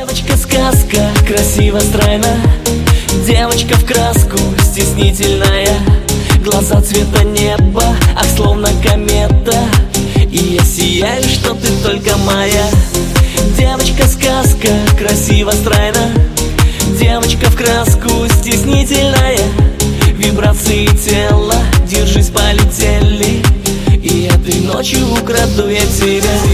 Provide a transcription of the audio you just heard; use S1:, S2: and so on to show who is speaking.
S1: Девочка-сказка, красиво, стройна. Девочка в краску, стеснительная. Глаза цвета неба, ах, словно комета. И я сияю, что ты только моя. Девочка-сказка, красиво, стройна. Девочка в краску, стеснительная. Вибрации тела, держись, полетели. И этой ночью украду я тебя.